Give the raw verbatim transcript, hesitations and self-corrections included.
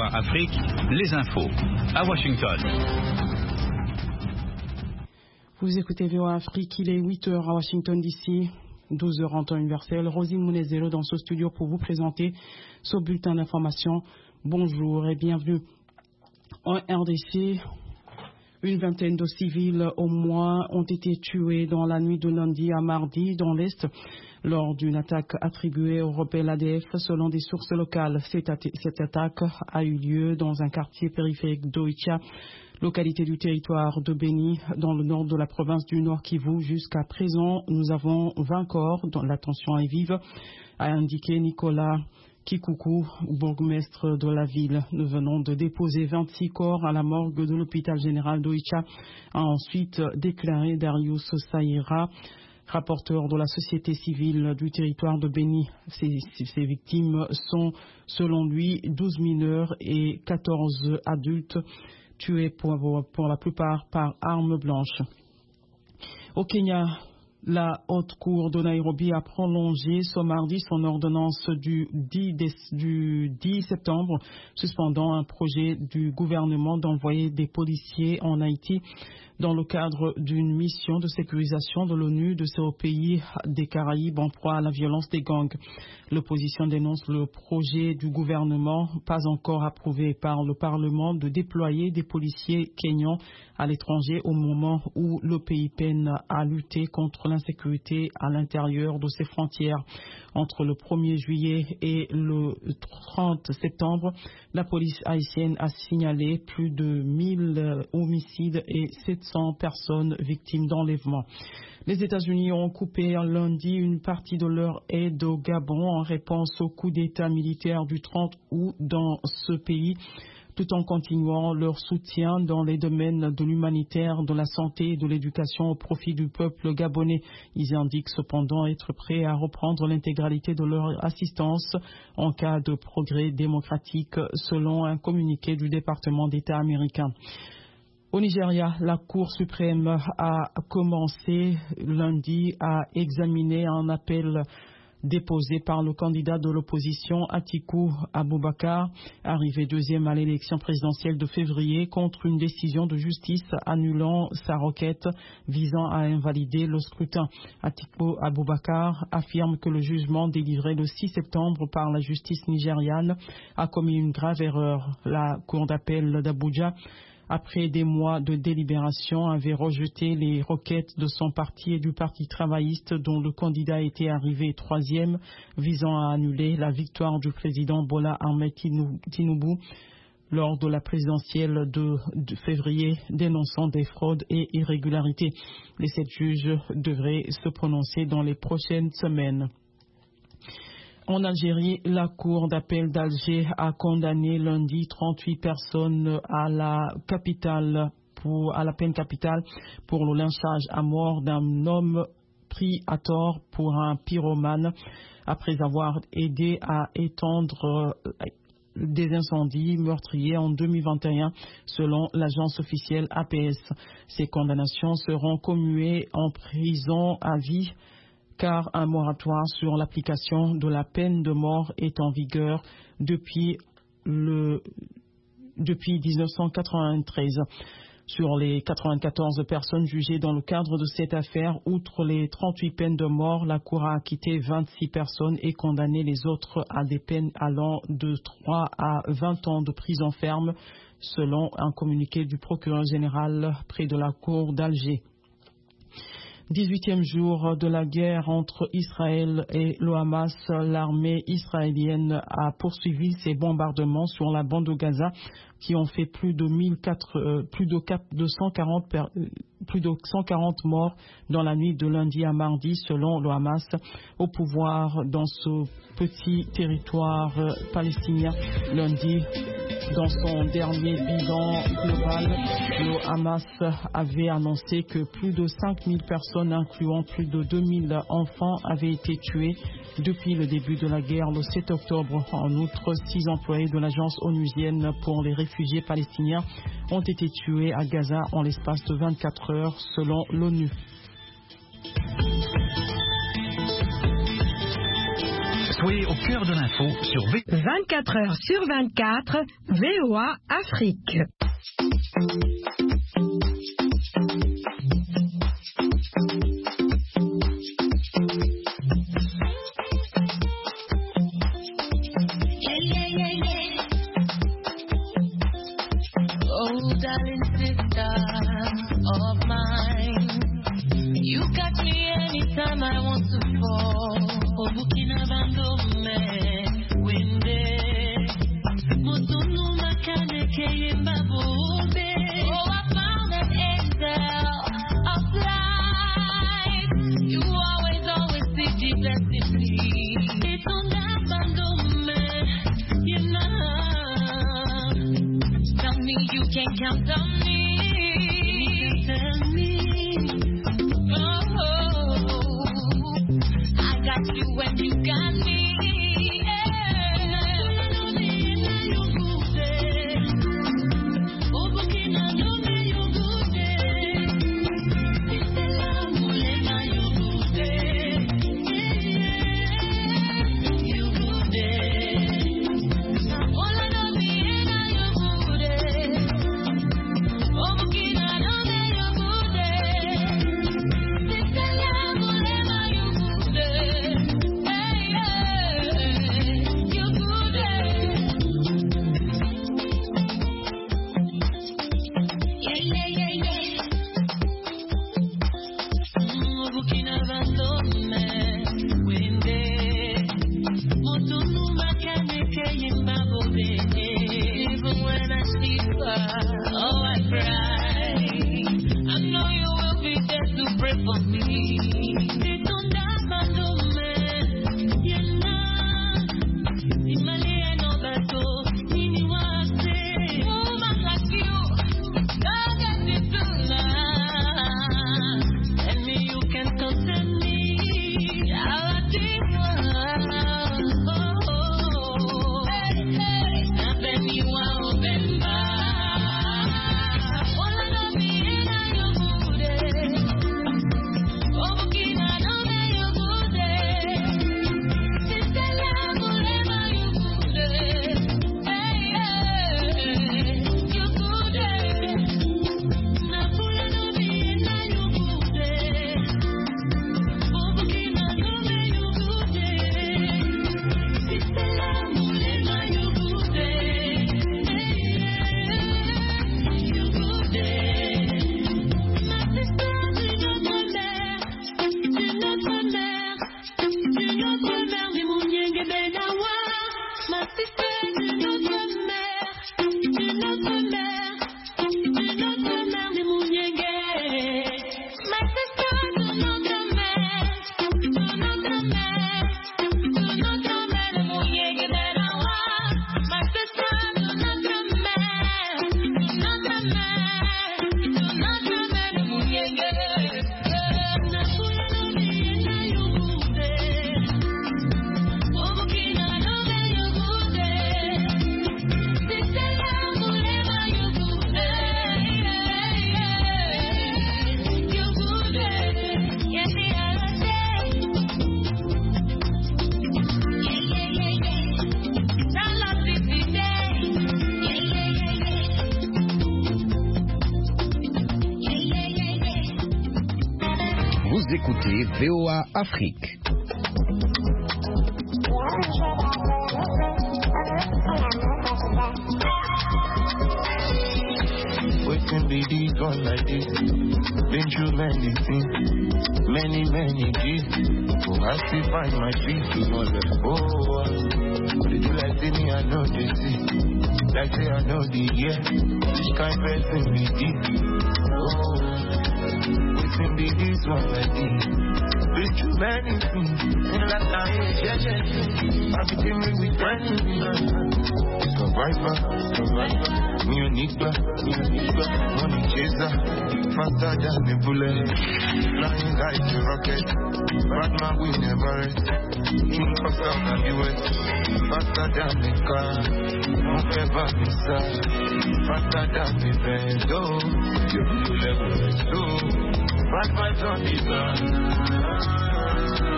V O A Afrique, les infos. À Washington. Vous écoutez V O A Afrique, il est huit heures à Washington D C, douze heures en temps universel. Rosine Mounezelo dans ce studio pour vous présenter ce bulletin d'information. Bonjour et bienvenue. En R D C, une vingtaine de civils au moins ont été tués dans la nuit de lundi à mardi dans l'Est lors d'une attaque attribuée au rebelle A D F selon des sources locales. Cette, at- cette attaque a eu lieu dans un quartier périphérique d'Oicha, localité du territoire de Beni, dans le nord de la province du Nord Kivu. Jusqu'à présent, nous avons vingt corps dont la tension est vive, a indiqué Nicolas Kikuku, bourgmestre de la ville. Nous venons de déposer vingt-six corps à la morgue de l'hôpital général d'Oicha, a ensuite déclaré Darius Saïra, rapporteur de la société civile du territoire de Beni. Ces, ces victimes sont, selon lui, douze mineurs et quatorze adultes tués pour, pour la plupart par armes blanches. Au Kenya, la haute cour de Nairobi a prolongé ce mardi son ordonnance du dix septembre, suspendant un projet du gouvernement d'envoyer des policiers en Haïti dans le cadre d'une mission de sécurisation de l'ONU de ces pays des Caraïbes en proie à la violence des gangs. L'opposition dénonce le projet du gouvernement, pas encore approuvé par le Parlement, de déployer des policiers kenyans à l'étranger au moment où le pays peine à lutter contre l'insécurité à l'intérieur de ses frontières. Entre le premier juillet et le trente septembre, la police haïtienne a signalé plus de mille homicides et sept cents personnes victimes d'enlèvement. Les États-Unis ont coupé lundi une partie de leur aide au Gabon en réponse au coup d'État militaire du trente août dans ce pays, tout en continuant leur soutien dans les domaines de l'humanitaire, de la santé et de l'éducation au profit du peuple gabonais. Ils indiquent cependant être prêts à reprendre l'intégralité de leur assistance en cas de progrès démocratique, selon un communiqué du département d'État américain. Au Nigeria, la Cour suprême a commencé lundi à examiner un appel déposé par le candidat de l'opposition Atiku Abubakar, arrivé deuxième à l'élection présidentielle de février, contre une décision de justice annulant sa requête visant à invalider le scrutin. Atiku Abubakar affirme que le jugement délivré le six septembre par la justice nigériane a commis une grave erreur. La Cour d'appel d'Abuja, après des mois de délibération, avait rejeté les requêtes de son parti et du Parti travailliste dont le candidat était arrivé troisième, visant à annuler la victoire du président Bola Ahmed Tinubu lors de la présidentielle de, de février, dénonçant des fraudes et irrégularités. Les sept juges devraient se prononcer dans les prochaines semaines. En Algérie, la Cour d'appel d'Alger a condamné lundi trente-huit personnes à la capitale pour, à la peine capitale pour le lynchage à mort d'un homme pris à tort pour un pyromane après avoir aidé à étendre des incendies meurtriers en deux mille vingt et un, selon l'agence officielle A P S. Ces condamnations seront commuées en prison à vie, car un moratoire sur l'application de la peine de mort est en vigueur depuis, le, depuis mille neuf cent quatre-vingt-treize. Sur les quatre-vingt-quatorze personnes jugées dans le cadre de cette affaire, outre les trente-huit peines de mort, la Cour a acquitté vingt-six personnes et condamné les autres à des peines allant de trois à vingt ans de prison ferme, selon un communiqué du procureur général près de la Cour d'Alger. dix-huitième jour de la guerre entre Israël et le Hamas, l'armée israélienne a poursuivi ses bombardements sur la bande de Gaza qui ont fait plus de, mille quatre, euh, plus de, quatre, de, cent quarante, plus de cent quarante morts dans la nuit de lundi à mardi, selon le Hamas, au pouvoir dans ce petit territoire euh, palestinien. Lundi, dans son dernier bilan global, le Hamas avait annoncé que plus de cinq mille personnes, incluant plus de deux mille enfants, avaient été tuées depuis le début de la guerre le sept octobre. En outre, six employés de l'agence onusienne pour les réfugiés palestiniens ont été tués à Gaza en l'espace de vingt-quatre heures, selon l'ONU. Soyez au cœur de l'info sur V. vingt-quatre heures sur vingt-quatre, V O A Afrique. Écoutez V O A Afrique. Waiting be these one like this. Been through many things, many, many G's. Oh, I still find my feet. Oh, they do like say me, I know they see. Like say I know the year. Which kind person be this? Oh, waiting be this one like this. Been through many things, in that time, yeah, yeah, yeah. I've been dealing with friends. Survivor, survivor, me a nigga, me a nigga, money chaser, faster than the bullet, flying like a rocket, bad man we never rest, in faster than the west, faster than the car, won't ever be sad, faster than the bed, oh, you do level, so, bad vibes on the ground.